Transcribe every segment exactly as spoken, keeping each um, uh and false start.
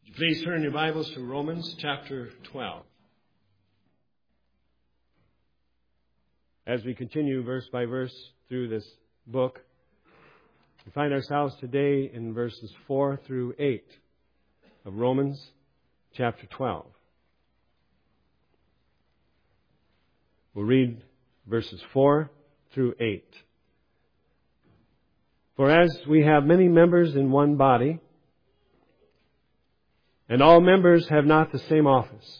Please turn your Bibles to Romans chapter twelve. As we continue verse by verse through this book, we find ourselves today in verses four through eight of Romans chapter twelve. We'll read verses four through eight. For as we have many members in one body, and all members have not the same office,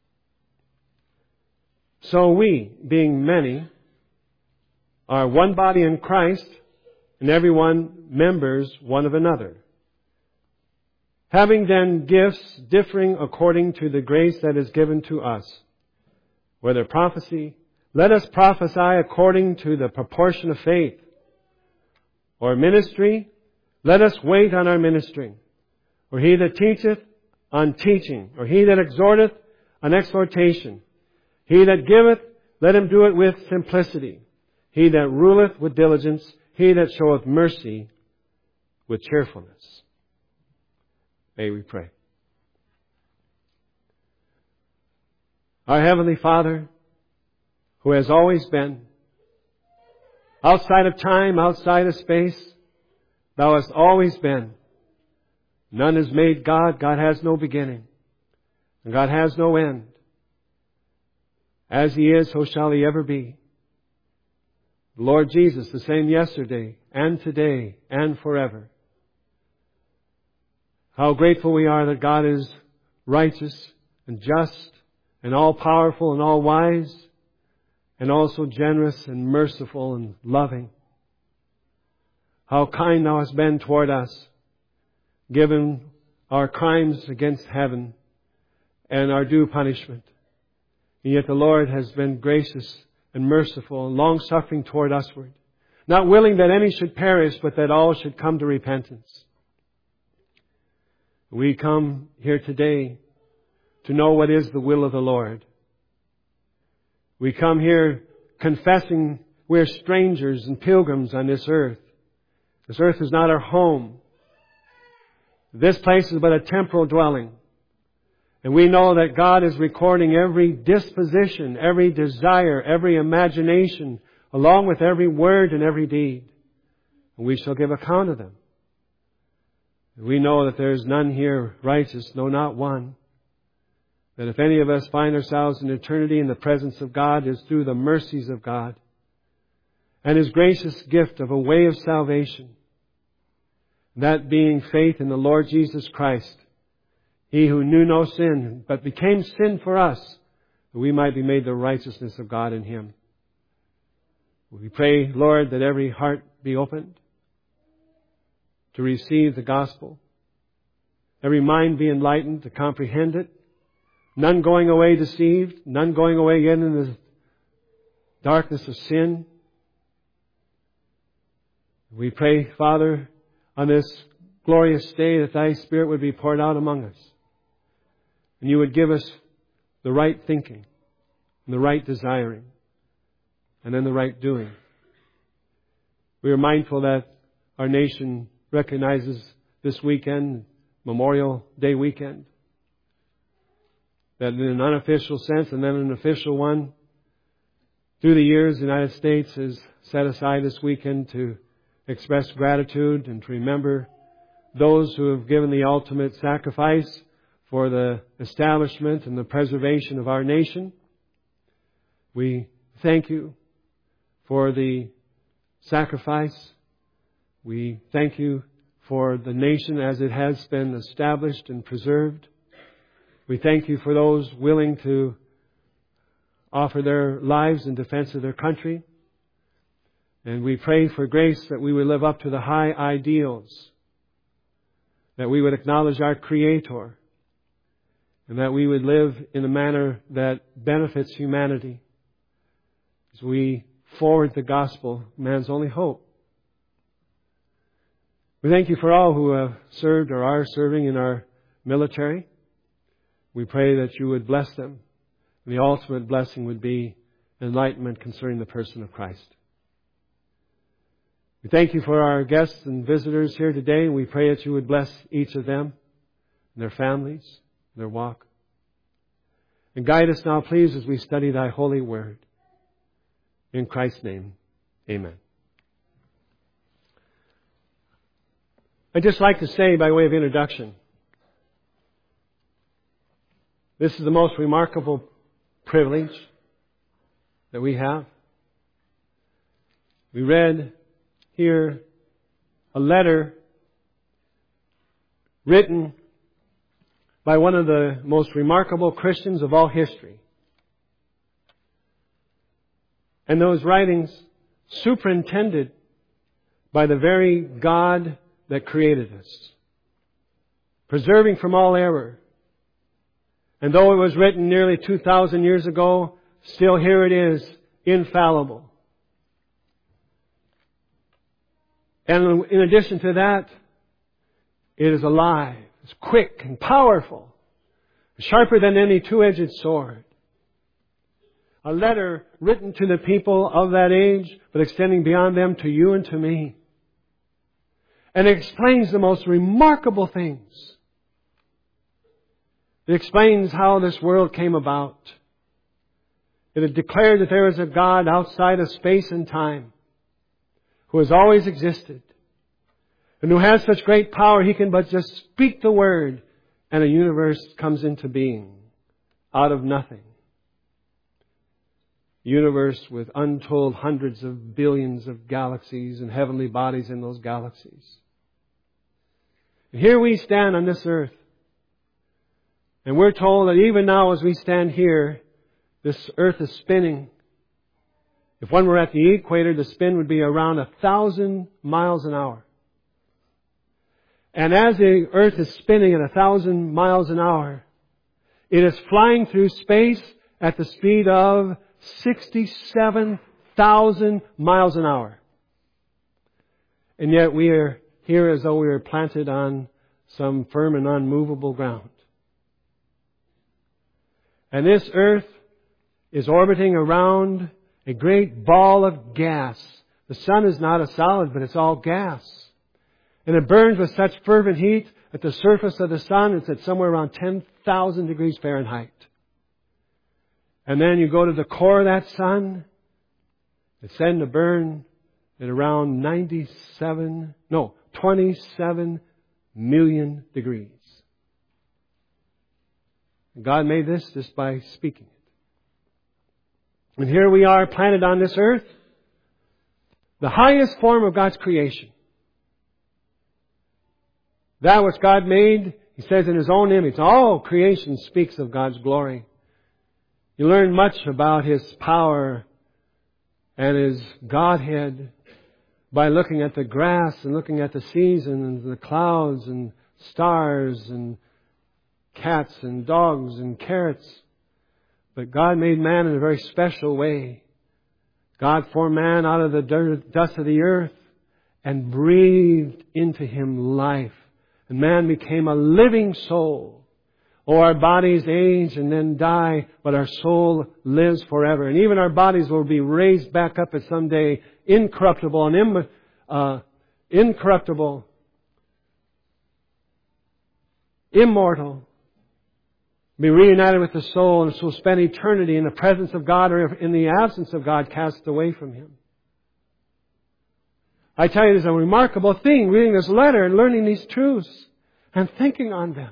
so we, being many, are one body in Christ, and every one members one of another. Having then gifts differing according to the grace that is given to us, whether prophecy, let us prophesy according to the proportion of faith, or ministry, let us wait on our ministering, or he that teacheth, on teaching, or he that exhorteth, on exhortation. He that giveth, let him do it with simplicity. He that ruleth with diligence, he that showeth mercy with cheerfulness. May we pray. Our Heavenly Father, who has always been, outside of time, outside of space, Thou hast always been. None is made God. God has no beginning. And God has no end. As He is, so shall He ever be. The Lord Jesus, the same yesterday and today and forever. How grateful we are that God is righteous and just and all-powerful and all-wise and also generous and merciful and loving. How kind Thou hast been toward us, given our crimes against heaven and our due punishment. And yet the Lord has been gracious and merciful and long-suffering toward usward, not willing that any should perish, but that all should come to repentance. We come here today to know what is the will of the Lord. We come here confessing we're strangers and pilgrims on this earth. This earth is not our home. This place is but a temporal dwelling. And we know that God is recording every disposition, every desire, every imagination, along with every word and every deed. And we shall give account of them. We know that there is none here righteous, no, not one. That if any of us find ourselves in eternity in the presence of God, is through the mercies of God and His gracious gift of a way of salvation. That being faith in the Lord Jesus Christ, He who knew no sin, but became sin for us, that we might be made the righteousness of God in Him. We pray, Lord, that every heart be opened to receive the gospel. Every mind be enlightened to comprehend it. None going away deceived. None going away again in the darkness of sin. We pray, Father, on this glorious day that Thy Spirit would be poured out among us. And You would give us the right thinking, and the right desiring, and then the right doing. We are mindful that our nation recognizes this weekend, Memorial Day weekend, that in an unofficial sense and then an official one, through the years, the United States has set aside this weekend to express gratitude and to remember those who have given the ultimate sacrifice for the establishment and the preservation of our nation. We thank You for the sacrifice. We thank You for the nation as it has been established and preserved. We thank You for those willing to offer their lives in defense of their country. And we pray for grace that we would live up to the high ideals, that we would acknowledge our Creator, and that we would live in a manner that benefits humanity as we forward the gospel, man's only hope. We thank You for all who have served or are serving in our military. We pray that You would bless them, and the ultimate blessing would be enlightenment concerning the person of Christ. We thank You for our guests and visitors here today, and we pray that You would bless each of them, and their families, their walk. And guide us now, please, as we study Thy holy word. In Christ's name, amen. I'd just like to say, by way of introduction, this is the most remarkable privilege that we have. We read here a letter written by one of the most remarkable Christians of all history. And those writings superintended by the very God that created us, preserving from all error. And though it was written nearly two thousand years ago, still here it is, infallible. And in addition to that, it is alive, it's quick and powerful, sharper than any two-edged sword. A letter written to the people of that age, but extending beyond them to you and to me. And it explains the most remarkable things. It explains how this world came about. It declared that there is a God outside of space and time who has always existed and who has such great power he can but just speak the word and a universe comes into being out of nothing. A universe with untold hundreds of billions of galaxies and heavenly bodies in those galaxies. And here we stand on this earth. And we're told that even now as we stand here, this earth is spinning. If one were at the equator, the spin would be around a thousand miles an hour. And as the earth is spinning at a thousand miles an hour, it is flying through space at the speed of sixty-seven thousand miles an hour. And yet we are here as though we were planted on some firm and unmovable ground. And this earth is orbiting around a great ball of gas. The sun is not a solid, but it's all gas. And it burns with such fervent heat at the surface of the sun. It's at somewhere around ten thousand degrees Fahrenheit. And then you go to the core of that sun. It's then to burn at around ninety-seven, no, twenty-seven million degrees. God made this just by speaking it. And here we are planted on this earth, the highest form of God's creation. That which God made, He says, in His own image. All creation speaks of God's glory. You learn much about His power and His Godhead by looking at the grass and looking at the seasons and the clouds and stars and cats and dogs and carrots. But God made man in a very special way. God formed man out of the dirt, dust of the earth and breathed into him life. And man became a living soul. Oh, our bodies age and then die, but our soul lives forever. And even our bodies will be raised back up at some day, incorruptible and Im, uh, incorruptible, immortal. Be reunited with the soul and so spend eternity in the presence of God or in the absence of God cast away from Him. I tell you, there's a remarkable thing reading this letter and learning these truths and thinking on them.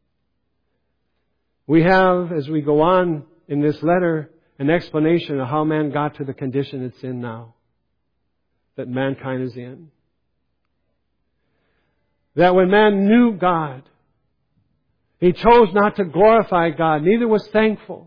We have, as we go on in this letter, an explanation of how man got to the condition it's in now. That mankind is in. That when man knew God, he chose not to glorify God, neither was thankful.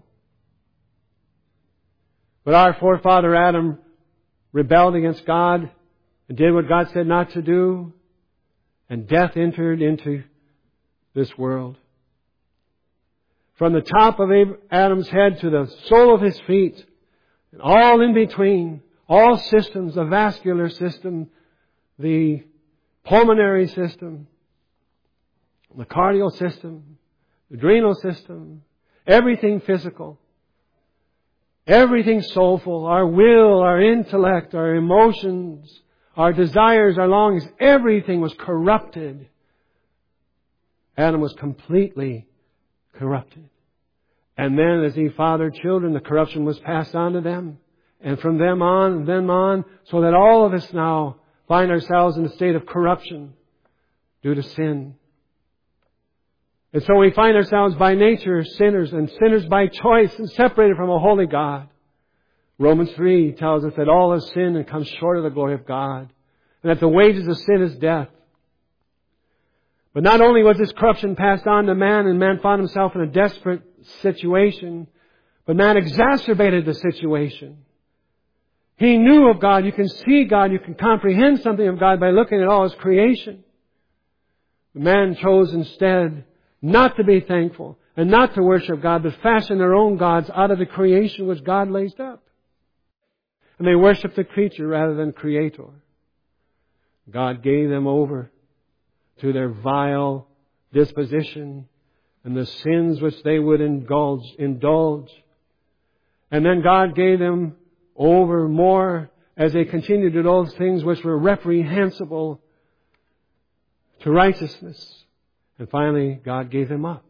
But our forefather Adam rebelled against God and did what God said not to do, and death entered into this world. From the top of Adam's head to the sole of his feet, and all in between, all systems, the vascular system, the pulmonary system, the cardiac system, the adrenal system, everything physical, everything soulful, our will, our intellect, our emotions, our desires, our longings, everything was corrupted Adam was completely corrupted. And then as he fathered children, the corruption was passed on to them. And from them on and them on, so that all of us now find ourselves in a state of corruption due to sin. And so we find ourselves by nature sinners, and sinners by choice, and separated from a holy God. Romans three tells us that all have sinned and come short of the glory of God, and that the wages of sin is death. But not only was this corruption passed on to man, and man found himself in a desperate situation, but man exacerbated the situation. He knew of God. You can see God. You can comprehend something of God by looking at all His creation. The man chose instead not to be thankful and not to worship God, but fashion their own gods out of the creation which God raised up. And they worshiped the creature rather than Creator. God gave them over to their vile disposition and the sins which they would indulge. indulge. And then God gave them over more as they continued to do those things which were reprehensible to righteousness. And finally, God gave them up.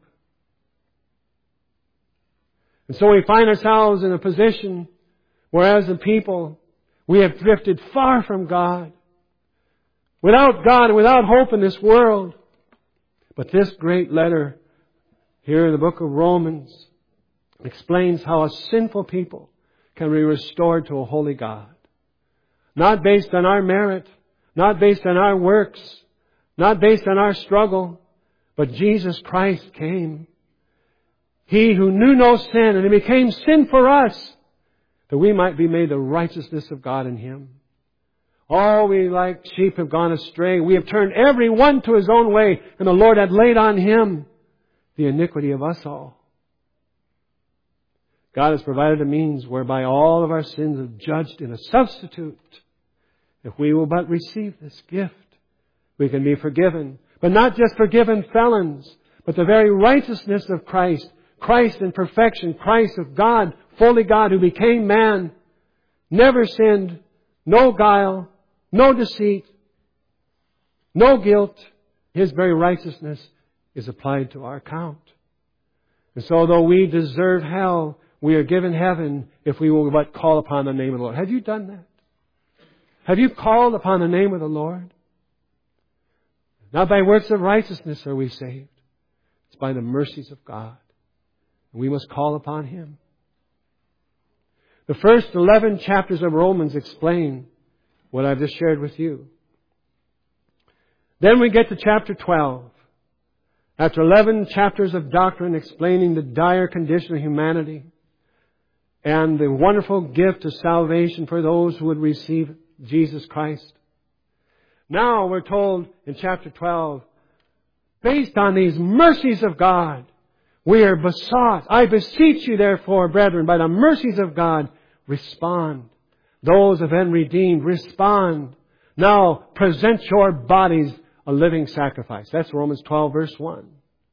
And so we find ourselves in a position where as a people, we have drifted far from God. Without God and without hope in this world. But this great letter here in the book of Romans explains how a sinful people can be restored to a holy God. Not based on our merit, not based on our works, not based on our struggle, but Jesus Christ came. He who knew no sin, and He became sin for us, that we might be made the righteousness of God in Him. All we like sheep have gone astray. We have turned every one to his own way, and the Lord had laid on Him the iniquity of us all. God has provided a means whereby all of our sins are judged in a substitute. If we will but receive this gift, we can be forgiven. But not just forgiven felons, but the very righteousness of Christ. Christ in perfection. Christ of God, fully God, who became man. Never sinned. No guile. No deceit. No guilt. His very righteousness is applied to our account. And so though we deserve hell, we are given heaven if we will but call upon the name of the Lord. Have you done that? Have you called upon the name of the Lord? Not by works of righteousness are we saved. It's by the mercies of God. And we must call upon Him. The first eleven chapters of Romans explain what I've just shared with you. Then we get to chapter twelve. After eleven chapters of doctrine explaining the dire condition of humanity and the wonderful gift of salvation for those who would receive Jesus Christ. Now we're told in chapter twelve, based on these mercies of God, we are besought. I beseech you therefore, brethren, by the mercies of God, respond. Those who have been redeemed, respond. Now present your bodies a living sacrifice. That's Romans twelve verse one.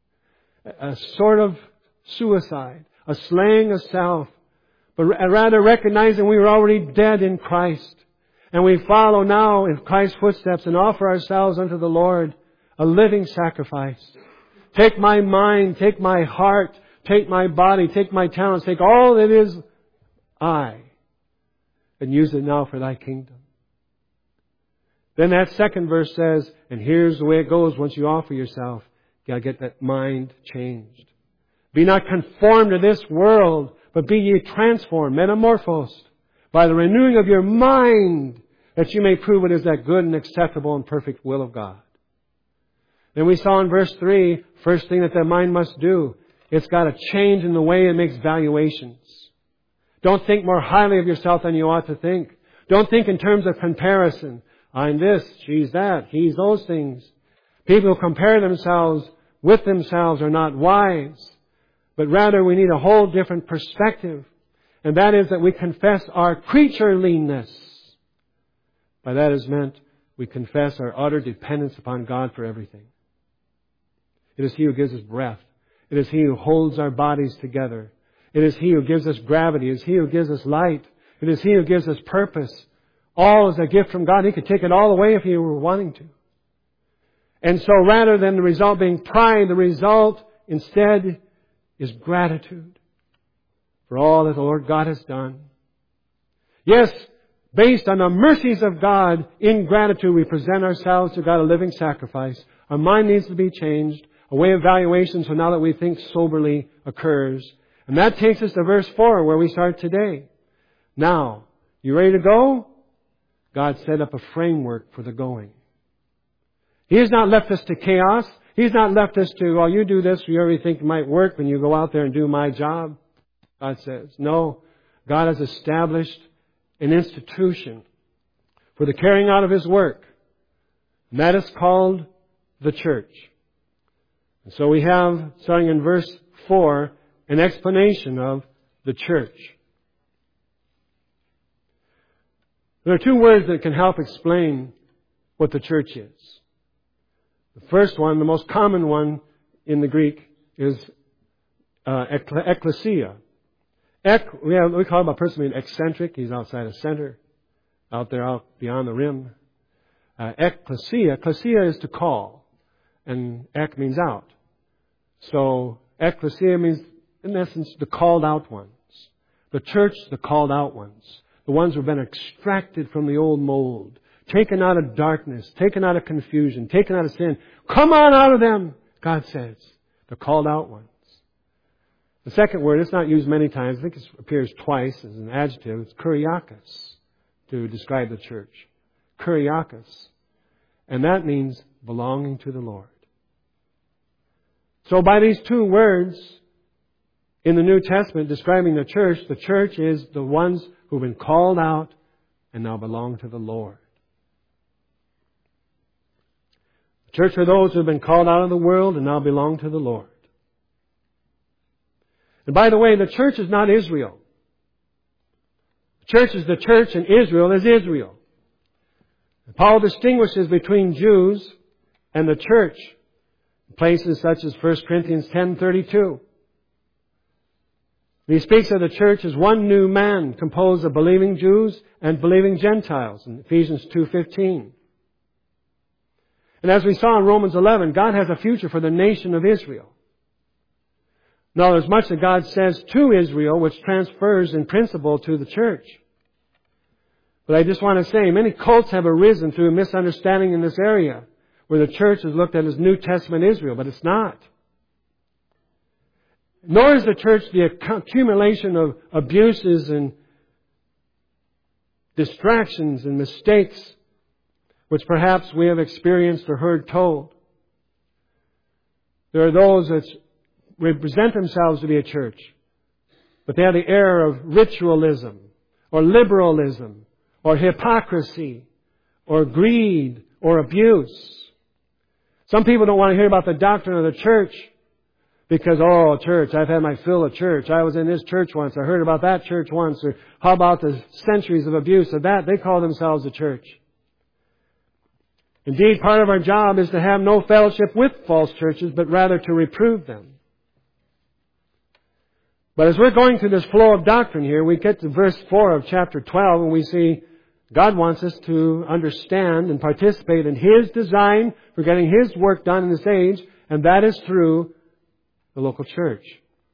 A sort of suicide, a slaying of self, but rather recognizing we were already dead in Christ. And we follow now in Christ's footsteps and offer ourselves unto the Lord a living sacrifice. Take my mind, take my heart, take my body, take my talents, take all that is I, and use it now for Thy kingdom. Then that second verse says, and here's the way it goes once you offer yourself. You gotta get that mind changed. Be not conformed to this world, but be ye transformed, metamorphosed, by the renewing of your mind, that you may prove what is that good and acceptable and perfect will of God. Then we saw in verse three, first thing that the mind must do, it's got to change in the way it makes valuations. Don't think more highly of yourself than you ought to think. Don't think in terms of comparison. I'm this, she's that, he's those things. People who compare themselves with themselves are not wise. But rather we need a whole different perspective. And that is that we confess our creatureliness. By that is meant we confess our utter dependence upon God for everything. It is He who gives us breath. It is He who holds our bodies together. It is He who gives us gravity. It is He who gives us light. It is He who gives us purpose. All is a gift from God. He could take it all away if He were wanting to. And so rather than the result being pride, the result instead is gratitude for all that the Lord God has done. Yes, based on the mercies of God, in gratitude we present ourselves to God a living sacrifice. Our mind needs to be changed. A way of evaluation so now that we think soberly occurs. And that takes us to verse four where we start today. Now, you ready to go? God set up a framework for the going. He has not left us to chaos. He's not left us to, well, you do this, you already think it might work when you go out there and do my job. God says, no, God has established an institution for the carrying out of His work. And that is called the church. And so we have, starting in verse four, an explanation of the church. There are two words that can help explain what the church is. The first one, the most common one in the Greek, is uh, ecclesia. Ec, we, have, we call him a person being eccentric. He's outside of center, out there, out beyond the rim. Uh, ecclesia, ecclesia is to call, and ek means out. So ecclesia means, in essence, the called out ones. The church, the called out ones. The ones who have been extracted from the old mold. Taken out of darkness. Taken out of confusion. Taken out of sin. Come on out of them, God says. The called out ones. The second word, it's not used many times. I think it appears twice as an adjective. It's kuriakos to describe the church. Kuriakos. And that means belonging to the Lord. So by these two words in the New Testament describing the church, the church is the ones who've been called out and now belong to the Lord. The church are those who've been called out of the world and now belong to the Lord. And by the way, the church is not Israel. The church is the church and Israel is Israel. Paul distinguishes between Jews and the church. Places such as First Corinthians ten thirty-two. He speaks of the church as one new man composed of believing Jews and believing Gentiles in Ephesians two fifteen. And as we saw in Romans eleven, God has a future for the nation of Israel. Now there's much that God says to Israel which transfers in principle to the church. But I just want to say, many cults have arisen through a misunderstanding in this area, where the church is looked at as New Testament Israel, but it's not. Nor is the church the accumulation of abuses and distractions and mistakes which perhaps we have experienced or heard told. There are those that represent themselves to be a church, but they have the air of ritualism or liberalism or hypocrisy or greed or abuse. Some people don't want to hear about the doctrine of the church because, oh, church, I've had my fill of church. I was in this church once. I heard about that church once. Or how about the centuries of abuse of that? They call themselves a church. Indeed, part of our job is to have no fellowship with false churches, but rather to reprove them. But as we're going through this flow of doctrine here, we get to verse four of chapter twelve and we see God wants us to understand and participate in His design for getting His work done in this age, and that is through the local church.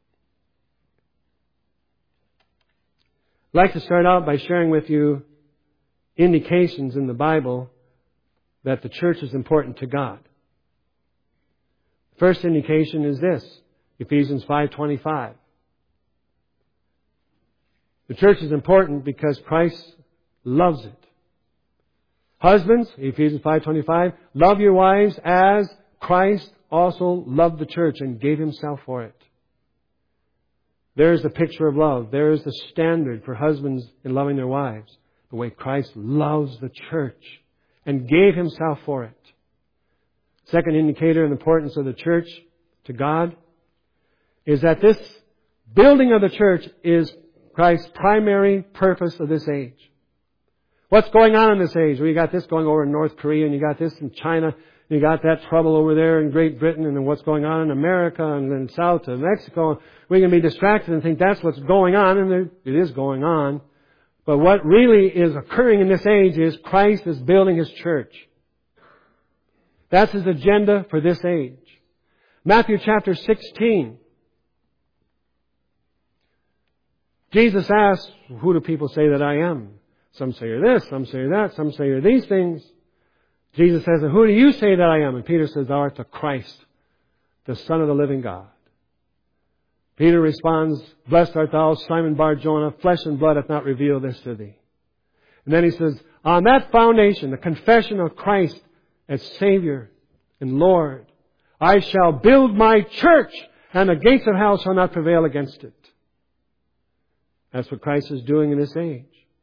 I'd like to start out by sharing with you indications in the Bible that the church is important to God. First indication is this, Ephesians five twenty-five. The church is important because Christ loves it. Husbands, Ephesians five twenty-five, love your wives as Christ also loved the church and gave Himself for it. There's the picture of love. There's the standard for husbands in loving their wives. The way Christ loves the church and gave Himself for it. Second indicator of the importance of the church to God is that this building of the church is Christ's primary purpose of this age. What's going on in this age? Well, you got this going over in North Korea, and you got this in China, and you got that trouble over there in Great Britain, and then what's going on in America, and then south to Mexico. We can be distracted and think that's what's going on, and it is going on. But what really is occurring in this age is Christ is building His church. That's His agenda for this age. Matthew chapter sixteen. Jesus asked, who do people say that I am? Some say you're this, some say you're that, some say you're these things. Jesus says, and who do you say that I am? And Peter says, thou art the Christ, the Son of the living God. Peter responds, blessed art thou, Simon Bar-Jonah, flesh and blood hath not revealed this to thee. And then he says, on that foundation, the confession of Christ as Savior and Lord, I shall build my church, and the gates of hell shall not prevail against it. That's what Christ is doing in this age.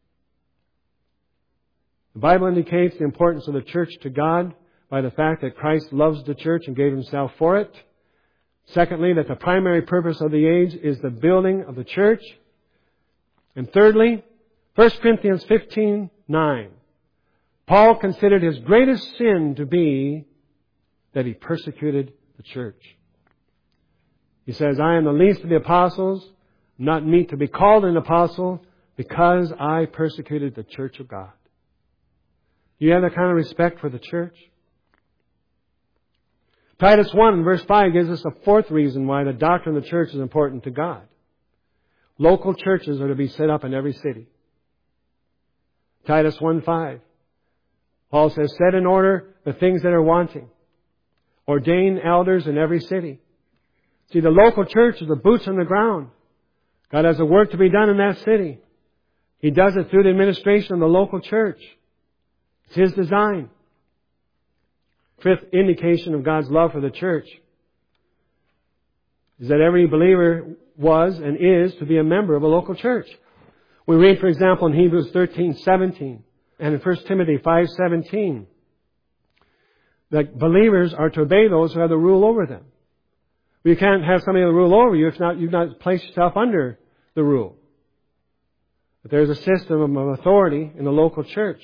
The Bible indicates the importance of the church to God by the fact that Christ loves the church and gave Himself for it. Secondly, that the primary purpose of the age is the building of the church. And thirdly, First Corinthians fifteen nine. Paul considered his greatest sin to be that he persecuted the church. He says, I am the least of the apostles, not meet to be called an apostle, because I persecuted the church of God. Do you have that kind of respect for the church? Titus one verse five gives us a fourth reason why the doctrine of the church is important to God. Local churches are to be set up in every city. Titus one five. Paul says, set in order the things that are wanting. Ordain elders in every city. See, the local church is the boots on the ground. God has a work to be done in that city. He does it through the administration of the local church. It's His design. Fifth indication of God's love for the church is that every believer was and is to be a member of a local church. We read, for example, in Hebrews thirteen seventeen and in First Timothy five seventeen that believers are to obey those who have the rule over them. You can't have somebody rule over you if not you've not placed yourself under the rule. But there's a system of authority in the local church.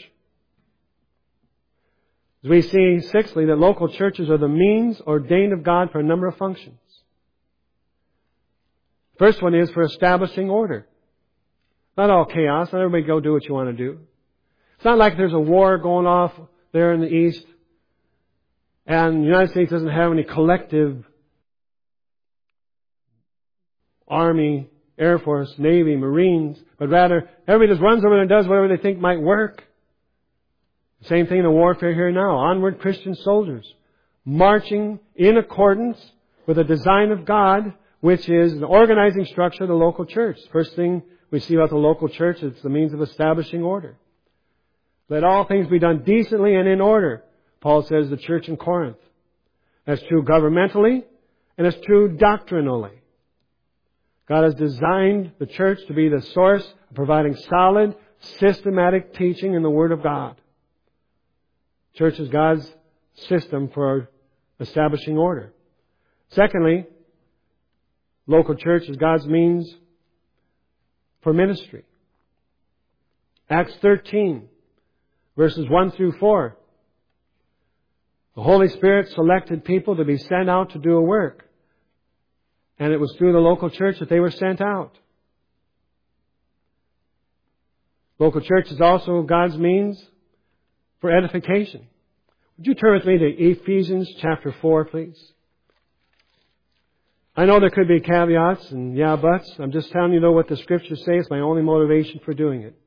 As we see, sixthly, that local churches are the means ordained of God for a number of functions. First one is for establishing order. Not all chaos. Not everybody go do what you want to do. It's not like there's a war going off there in the East and the United States doesn't have any collective Army, Air Force, Navy, Marines, but rather everybody just runs over and does whatever they think might work. Same thing in the warfare here now. Onward Christian soldiers marching in accordance with the design of God, which is the organizing structure of the local church. First thing we see about the local church is the means of establishing order. Let all things be done decently and in order, Paul says the church in Corinth. That's true governmentally and it's true doctrinally. God has designed the church to be the source of providing solid, systematic teaching in the Word of God. Church is God's system for establishing order. Secondly, local church is God's means for ministry. Acts thirteen, verses one through four. The Holy Spirit selected people to be sent out to do a work. And it was through the local church that they were sent out. Local church is also God's means for edification. Would you turn with me to Ephesians chapter four, please? I know there could be caveats and yeah buts. I'm just telling you though what the Scriptures say. It's my only motivation for doing it.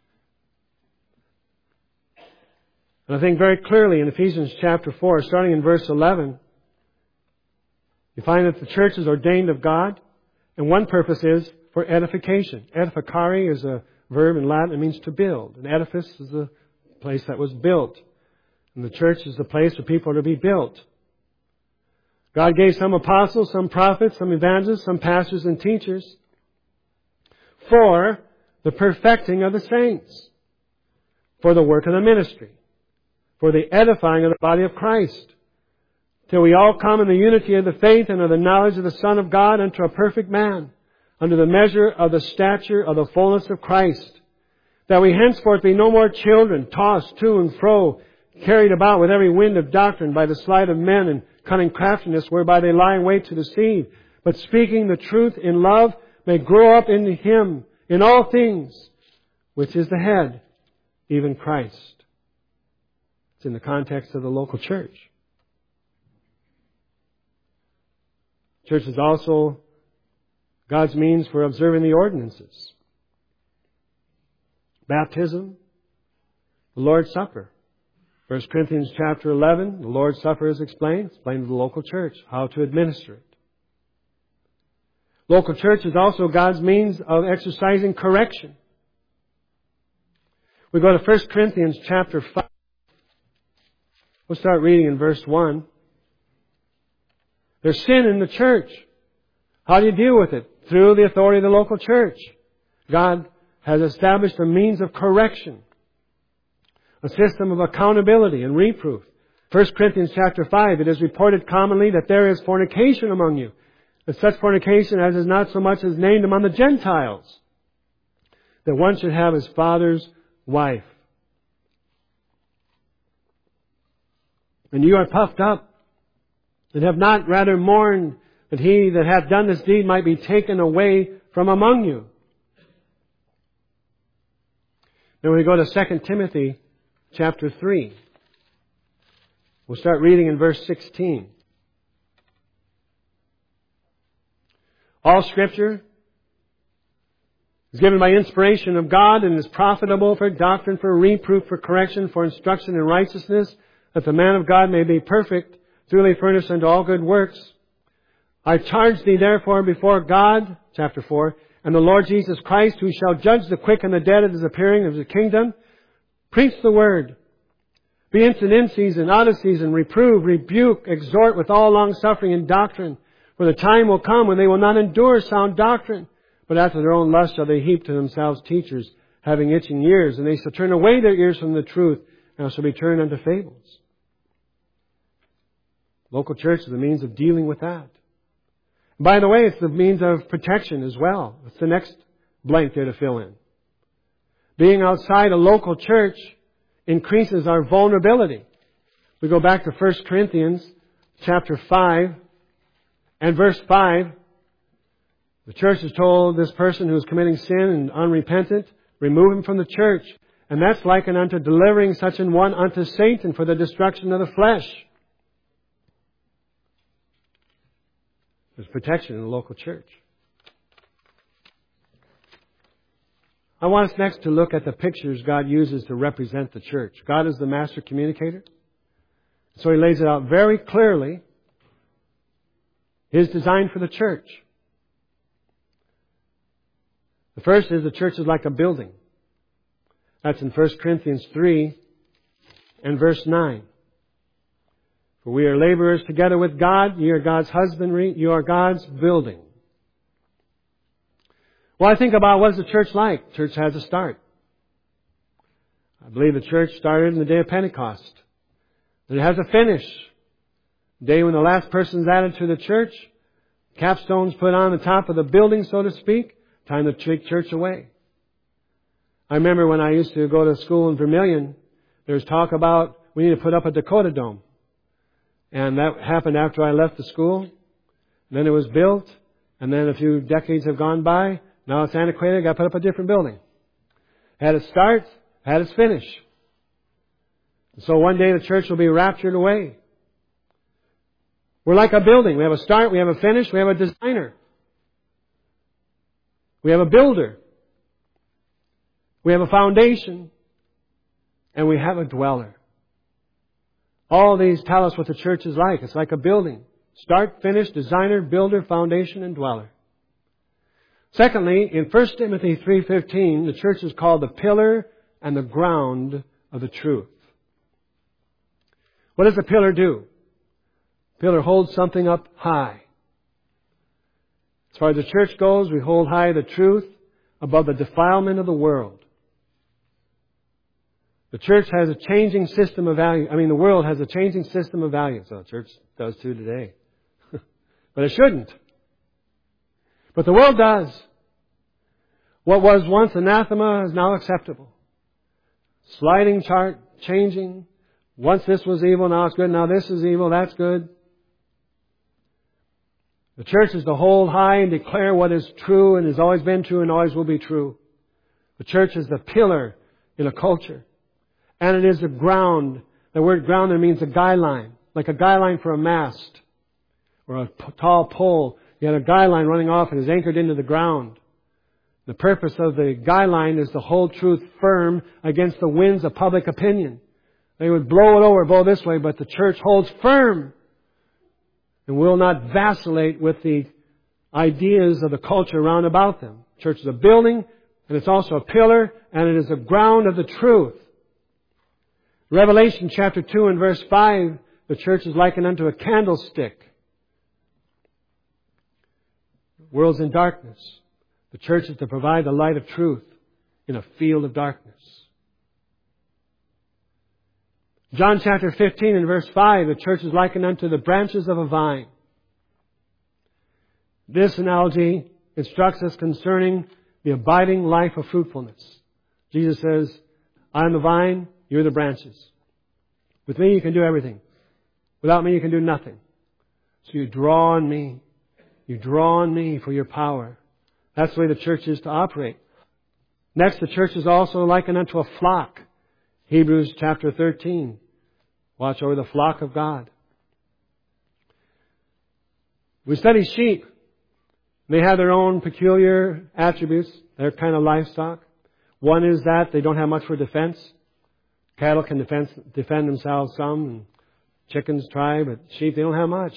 And I think very clearly in Ephesians chapter four, starting in verse eleven, you find that the church is ordained of God, and one purpose is for edification. Edificare is a verb in Latin. It means to build. An edifice is a place that was built. And the church is the place where people are to be built. God gave some apostles, some prophets, some evangelists, some pastors and teachers for the perfecting of the saints, for the work of the ministry, for the edifying of the body of Christ, till we all come in the unity of the faith and of the knowledge of the Son of God unto a perfect man, under the measure of the stature of the fullness of Christ, that we henceforth be no more children, tossed to and fro, carried about with every wind of doctrine by the sleight of men and cunning craftiness, whereby they lie in wait to deceive, but speaking the truth in love, may grow up into Him in all things, which is the head, even Christ. It's in the context of the local church. Church is also God's means for observing the ordinances. Baptism, the Lord's Supper. First Corinthians chapter eleven, the Lord's Supper is explained. Explained to the local church how to administer it. Local church is also God's means of exercising correction. We go to First Corinthians chapter five. We'll start reading in verse one. There's sin in the church. How do you deal with it? Through the authority of the local church. God has established a means of correction. A system of accountability and reproof. First Corinthians chapter five, it is reported commonly that there is fornication among you. And such fornication as is not so much as named among the Gentiles. That one should have his father's wife. And you are puffed up, and have not rather mourned that he that hath done this deed might be taken away from among you. Then we go to Second Timothy chapter three. We'll start reading in verse sixteen. All Scripture is given by inspiration of God and is profitable for doctrine, for reproof, for correction, for instruction in righteousness, that the man of God may be perfect, truly furnished unto all good works. I charge thee therefore before God, chapter four, and the Lord Jesus Christ, who shall judge the quick and the dead at his appearing of the kingdom, preach the word. Be instant in season, out of season, reprove, rebuke, exhort with all long suffering and doctrine. For the time will come when they will not endure sound doctrine, but after their own lust shall they heap to themselves teachers, having itching ears, and they shall turn away their ears from the truth, and shall be turned unto fables. Local church is a means of dealing with that. By the way, it's the means of protection as well. It's the next blank there to fill in. Being outside a local church increases our vulnerability. We go back to First Corinthians chapter five and verse five. The church is told this person who is committing sin and unrepentant, remove him from the church. And that's likened unto delivering such an one unto Satan for the destruction of the flesh. There's protection in the local church. I want us next to look at the pictures God uses to represent the church. God is the master communicator. So He lays it out very clearly. His design for the church. The first is the church is like a building. That's in First Corinthians three and verse nine. For we are laborers together with God. Ye are God's husbandry. You are God's building. Well, I think about what is the church like? Church has a start. I believe the church started in the day of Pentecost. It has a finish. The day when the last person's added to the church, capstones put on the top of the building, so to speak, time to take church away. I remember when I used to go to school in Vermilion, there was talk about we need to put up a Dakota Dome. And that happened after I left the school. Then it was built. And then a few decades have gone by. Now it's antiquated. Got to put up a different building. Had its start. Had its finish. So one day the church will be raptured away. We're like a building. We have a start. We have a finish. We have a designer. We have a builder. We have a foundation. And we have a dweller. All these tell us what the church is like. It's like a building. Start, finish, designer, builder, foundation, and dweller. Secondly, in First Timothy three fifteen, the church is called the pillar and the ground of the truth. What does the pillar do? The pillar holds something up high. As far as the church goes, we hold high the truth above the defilement of the world. The church has a changing system of value. I mean, the world has a changing system of values. So the church does too today. But it shouldn't. But the world does. What was once anathema is now acceptable. Sliding chart, changing. Once this was evil, now it's good. Now this is evil, that's good. The church is to hold high and declare what is true and has always been true and always will be true. The church is the pillar in a culture. And it is the ground. The word ground there means a guy line. Like a guy line for a mast. or a p- tall pole. You had a guy line running off and is anchored into the ground. The purpose of the guy line is to hold truth firm against the winds of public opinion. They would blow it over, blow this way, but the church holds firm and will not vacillate with the ideas of the culture round about them. Church is a building, and it's also a pillar, and it is a ground of the truth. Revelation chapter two and verse five, the church is likened unto a candlestick. The world's in darkness. The church is to provide the light of truth in a field of darkness. John chapter fifteen and verse five, the church is likened unto the branches of a vine. This analogy instructs us concerning the abiding life of fruitfulness. Jesus says, I am the vine, you're the branches. With me you can do everything. Without me you can do nothing. So you draw on me. You draw on me for your power. That's the way the church is to operate. Next, the church is also likened unto a flock. Hebrews chapter thirteen. Watch over the flock of God. We study sheep. They have their own peculiar attributes. They're kind of livestock. One is that they don't have much for defense. Cattle can defend, defend themselves some, and chickens try, but sheep, they don't have much.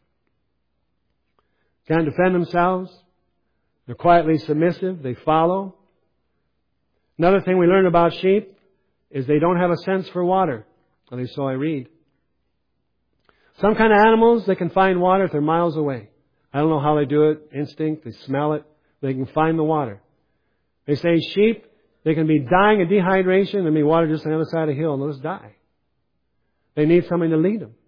Can't defend themselves. They're quietly submissive. They follow. Another thing we learn about sheep is they don't have a sense for water. At least so I read. Some kind of animals, they can find water if they're miles away. I don't know how they do it. Instinct. They smell it. They can find the water. They say sheep, they can be dying of dehydration and be water just on the other side of the hill and they'll just die. They need somebody to lead them.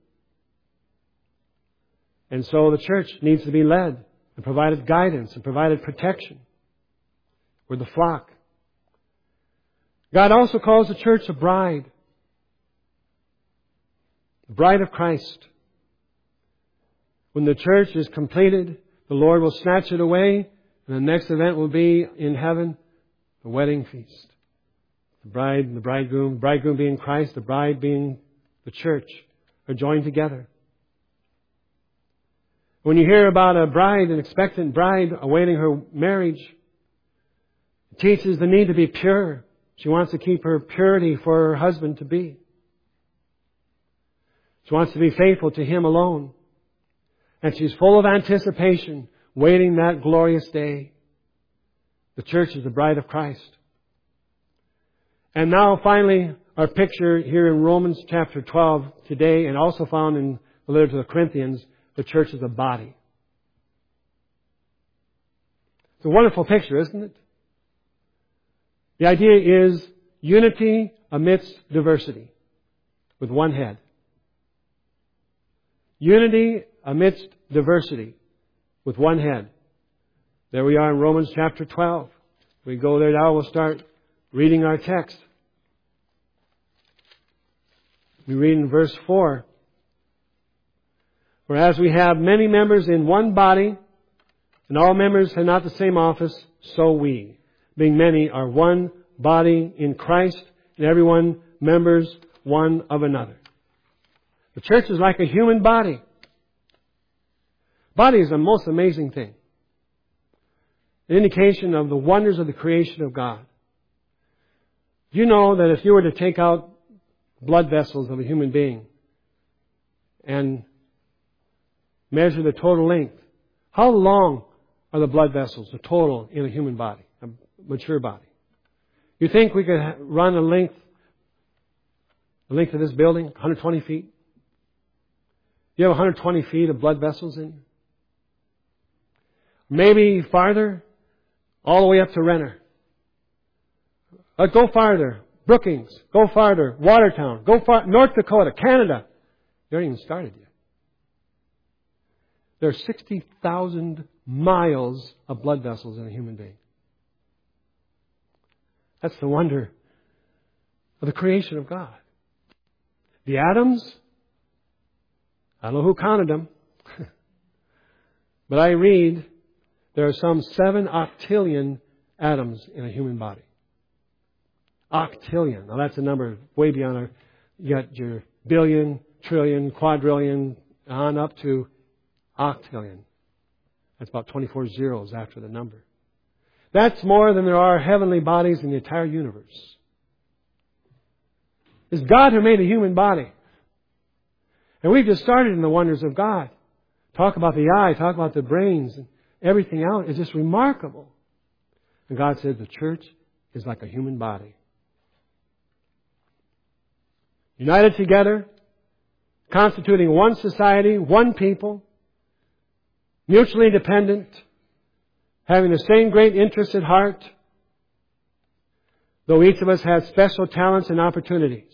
And so the church needs to be led and provided guidance and provided protection. We're the flock. God also calls the church a bride. The bride of Christ. When the church is completed, the Lord will snatch it away, and the next event will be in heaven, the wedding feast. The bride and the bridegroom, the bridegroom being Christ, the bride being the church, are joined together. When you hear about a bride, an expectant bride awaiting her marriage, it teaches the need to be pure. She wants to keep her purity for her husband to be. She wants to be faithful to him alone. And she's full of anticipation, waiting that glorious day. The church is the bride of Christ. And now finally, our picture here in Romans chapter twelve today, and also found in the letter to the Corinthians, the church is a body. It's a wonderful picture, isn't it? The idea is unity amidst diversity, with one head. Unity amidst diversity, with one head. There we are in Romans chapter twelve. We go there now, we'll start reading our text. We read in verse four. For as we have many members in one body, and all members have not the same office, so we, being many, are one body in Christ, and everyone members one of another. The church is like a human body. Body is the most amazing thing. An indication of the wonders of the creation of God. You know that if you were to take out blood vessels of a human being and measure the total length, how long are the blood vessels, the total in a human body, a mature body? You think we could run a length, the length of this building, one hundred twenty feet? You have one hundred twenty feet of blood vessels in you? Maybe farther, all the way up to Renner. Uh, go farther, Brookings. Go farther, Watertown. Go far, North Dakota, Canada. You haven't even started yet. There are sixty thousand miles of blood vessels in a human being. That's the wonder of the creation of God. The atoms, I don't know who counted them, but I read there are some seven octillion atoms in a human body. Octillion. Now that's a number way beyond our, you got your billion, trillion, quadrillion, on up to Octillion. That's about twenty-four zeros after the number. That's more than there are heavenly bodies in the entire universe. It's God who made a human body. And we've just started in the wonders of God. Talk about the eye, talk about the brains, and everything else. It's just remarkable. And God said the church is like a human body. United together, constituting one society, one people, mutually dependent, having the same great interests at heart, though each of us has special talents and opportunities.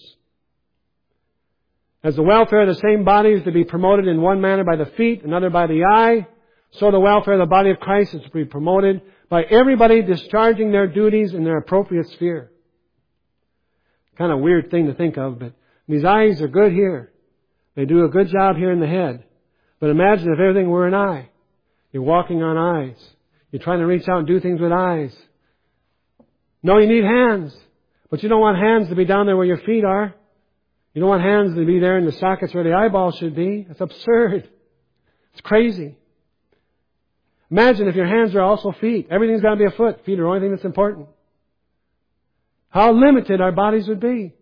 As the welfare of the same body is to be promoted in one manner by the feet, another by the eye, so the welfare of the body of Christ is to be promoted by everybody discharging their duties in their appropriate sphere. Kind of weird thing to think of, but these eyes are good here. They do a good job here in the head. But imagine if everything were an eye. You're walking on eyes. You're trying to reach out and do things with eyes. No, you need hands. But you don't want hands to be down there where your feet are. You don't want hands to be there in the sockets where the eyeball should be. That's absurd. It's crazy. Imagine if your hands are also feet. Everything's got to be a foot. Feet are the only thing that's important. How limited our bodies would be.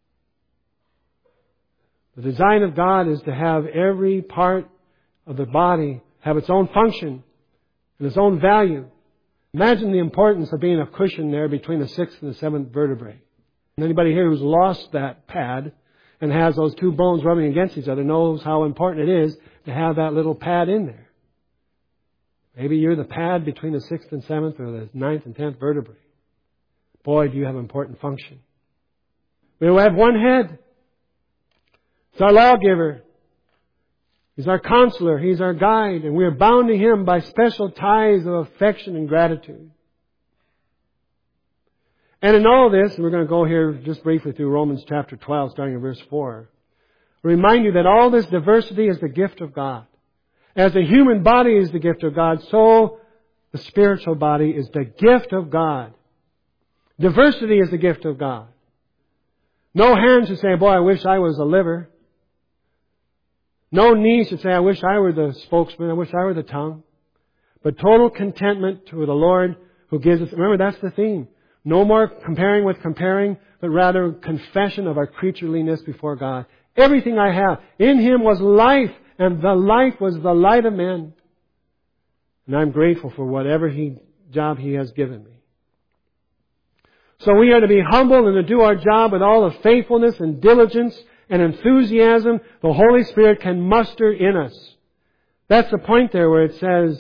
The design of God is to have every part of the body have its own function and its own value. Imagine the importance of being a cushion there between the sixth and the seventh vertebrae. And anybody here who's lost that pad and has those two bones rubbing against each other knows how important it is to have that little pad in there. Maybe you're the pad between the sixth and seventh or the ninth and tenth vertebrae. Boy, do you have an important function. We have one head. He's our lawgiver. He's our counselor. He's our guide. And we are bound to Him by special ties of affection and gratitude. And in all this, and we're going to go here just briefly through Romans chapter twelve, starting in verse four. I remind you that all this diversity is the gift of God. As the human body is the gift of God, so the spiritual body is the gift of God. Diversity is the gift of God. No hand should say, boy, I wish I was a liver. No knee should say, I wish I were the spokesman. I wish I were the tongue. But total contentment to the Lord who gives us. Remember, that's the theme. No more comparing with comparing, but rather confession of our creatureliness before God. Everything I have. In Him was life, and the life was the light of men. And I'm grateful for whatever he, job He has given me. So we are to be humble and to do our job with all the faithfulness and diligence and enthusiasm the Holy Spirit can muster in us. That's the point there where it says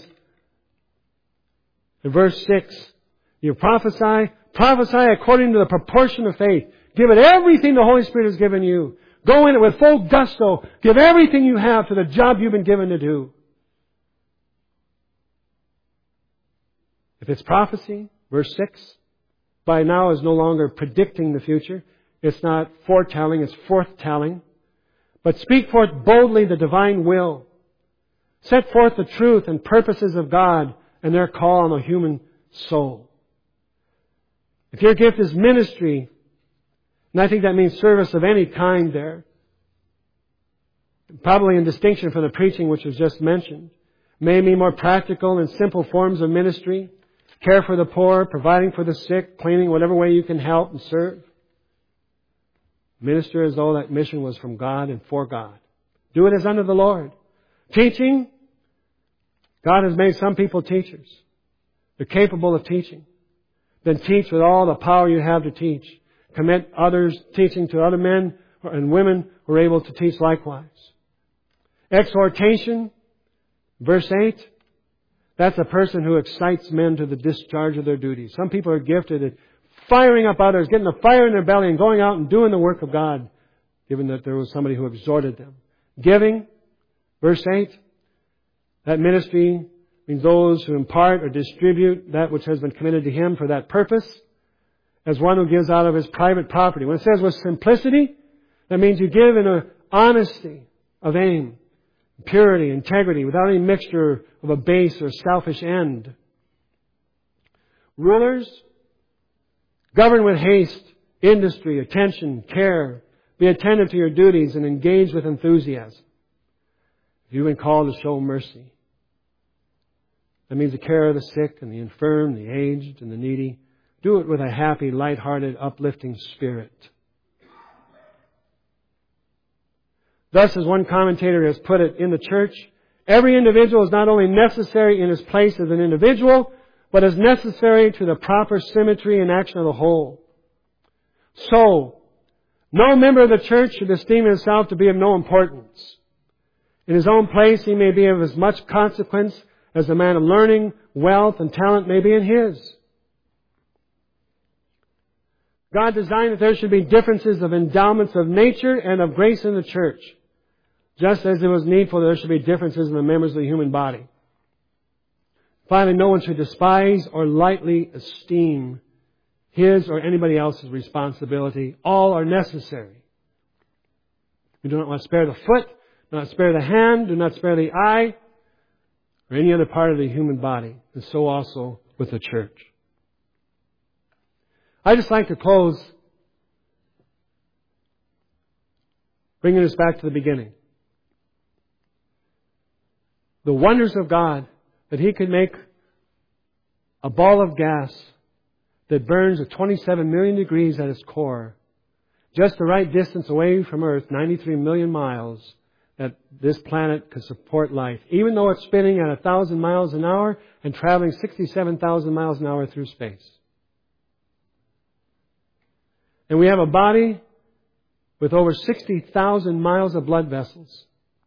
in verse six, you prophesy, prophesy according to the proportion of faith. Give it everything the Holy Spirit has given you. Go in it with full gusto. Give everything you have to the job you've been given to do. If it's prophecy, verse six, by now is no longer predicting the future. It's not foretelling, it's forthtelling. But speak forth boldly the divine will. Set forth the truth and purposes of God and their call on the human soul. If your gift is ministry, and I think that means service of any kind there, probably in distinction from the preaching which was just mentioned, may be more practical and simple forms of ministry, care for the poor, providing for the sick, cleaning, whatever way you can help and serve. Minister as though that mission was from God and for God. Do it as unto the Lord. Teaching, God has made some people teachers. They're capable of teaching. Then teach with all the power you have to teach. Commit others, teaching to other men and women who are able to teach likewise. Exhortation, verse eight. That's a person who excites men to the discharge of their duties. Some people are gifted at firing up others, getting the fire in their belly and going out and doing the work of God, given that there was somebody who exhorted them. Giving, verse eight. That ministry means those who impart or distribute that which has been committed to him for that purpose, as one who gives out of his private property. When it says with simplicity, that means you give in an honesty of aim, purity, integrity, without any mixture of a base or selfish end. Rulers, govern with haste, industry, attention, care. Be attentive to your duties and engage with enthusiasm. You've been called to show mercy. That means the care of the sick and the infirm, the aged and the needy. Do it with a happy, light-hearted, uplifting spirit. Thus, as one commentator has put it, in the church, every individual is not only necessary in his place as an individual, but is necessary to the proper symmetry and action of the whole. So, no member of the church should esteem himself to be of no importance. In his own place, he may be of as much consequence as a man of learning, wealth, and talent may be in his. God designed that there should be differences of endowments of nature and of grace in the church, just as it was needful that there should be differences in the members of the human body. Finally, no one should despise or lightly esteem his or anybody else's responsibility. All are necessary. We do not want to spare the foot, do not spare the hand, do not spare the eye, or any other part of the human body. And so also with the church. I'd just like to close bringing us back to the beginning. The wonders of God, that He could make a ball of gas that burns at twenty-seven million degrees at its core, just the right distance away from Earth, ninety-three million miles, that this planet could support life, even though it's spinning at one thousand miles an hour and traveling sixty-seven thousand miles an hour through space. And we have a body with over sixty thousand miles of blood vessels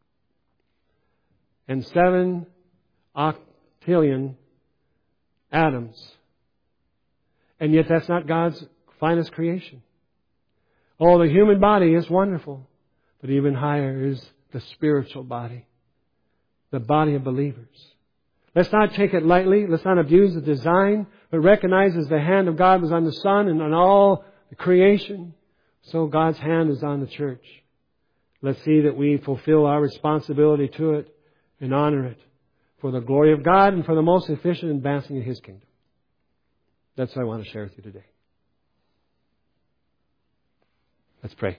and seven octillion atoms. And yet that's not God's finest creation. Oh, the human body is wonderful, but even higher is the spiritual body, the body of believers. Let's not take it lightly. Let's not abuse the design, but recognize as the hand of God was on the sun and on all the creation, so God's hand is on the church. Let's see that we fulfill our responsibility to it and honor it for the glory of God and for the most efficient advancing of His kingdom. That's what I want to share with you today. Let's pray.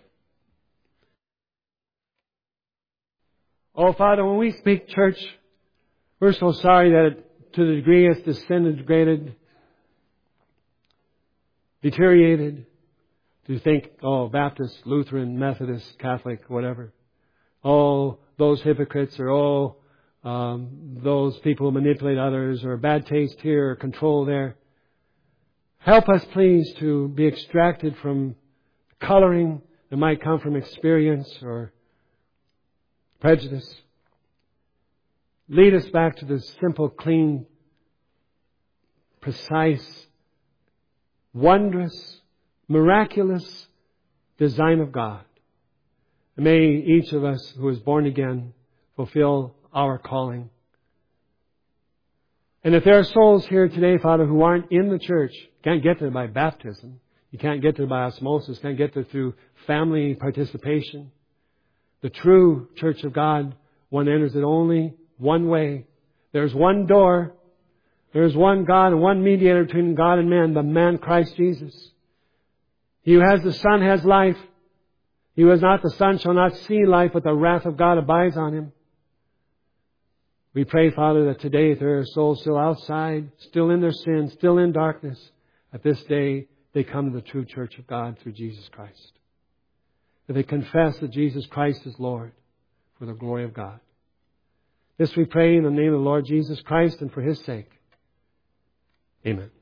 Oh, Father, when we speak church, we're so sorry that it, to the degree it's disintegrated, deteriorated, to think, oh, Baptist, Lutheran, Methodist, Catholic, whatever. Oh, those hypocrites, or oh, um, those people who manipulate others, or bad taste here, or control there. Help us, please, to be extracted from coloring that might come from experience or prejudice. Lead us back to the simple, clean, precise, wondrous, miraculous design of God. And may each of us who is born again fulfill our calling. And if there are souls here today, Father, who aren't in the church, can't get there by baptism, you can't get there by osmosis, can't get there through family participation. The true church of God, one enters it only one way. There's one door. There's one God and one mediator between God and man, the man Christ Jesus. He who has the Son has life. He who has not the Son shall not see life, but the wrath of God abides on him. We pray, Father, that today if there are souls still outside, still in their sin, still in darkness, at this day they come to the true church of God through Jesus Christ. That they confess that Jesus Christ is Lord for the glory of God. This we pray in the name of the Lord Jesus Christ and for His sake. Amen.